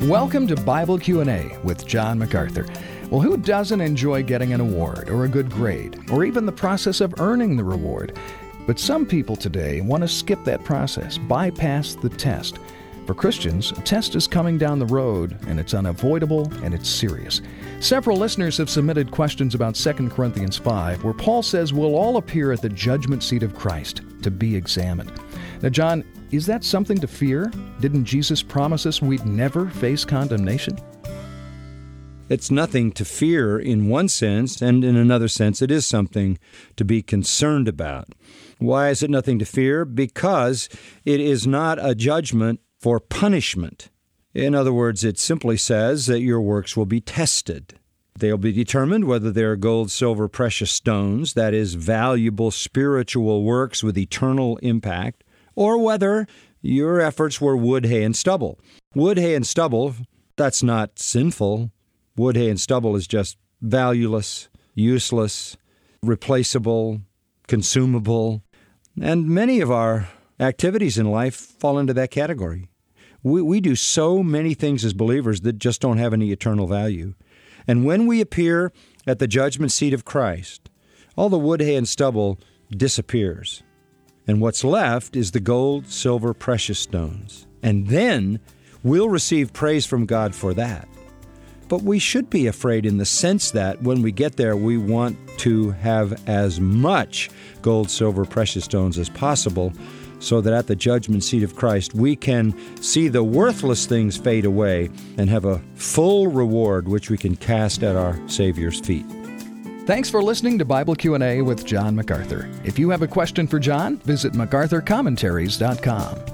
Welcome to Bible Q&A with John MacArthur. Well, who doesn't enjoy getting an award or a good grade or even the process of earning the reward? But some people today want to skip that process, bypass the test. For Christians, a test is coming down the road, and it's unavoidable and it's serious. Several listeners have submitted questions about 2 Corinthians 5, where Paul says we'll all appear at the judgment seat of Christ to be examined. Now, John, is that something to fear? Didn't Jesus promise us we'd never face condemnation? It's nothing to fear in one sense, and in another sense, it is something to be concerned about. Why is it nothing to fear? Because it is not a judgment for punishment. In other words, it simply says that your works will be tested. They'll be determined whether they're gold, silver, precious stones, that is, valuable spiritual works with eternal impact, or whether your efforts were wood, hay, and stubble. Wood, hay, and stubble, that's not sinful. Wood, hay, and stubble is just valueless, useless, replaceable, consumable. And many of our activities in life fall into that category. We do so many things as believers that just don't have any eternal value. And when we appear at the judgment seat of Christ, all the wood, hay, and stubble disappears. And what's left is the gold, silver, precious stones. And then we'll receive praise from God for that. But we should be afraid in the sense that when we get there, we want to have as much gold, silver, precious stones as possible, so that at the judgment seat of Christ, we can see the worthless things fade away and have a full reward which we can cast at our Savior's feet. Thanks for listening to Bible Q&A with John MacArthur. If you have a question for John, visit MacArthurCommentaries.com.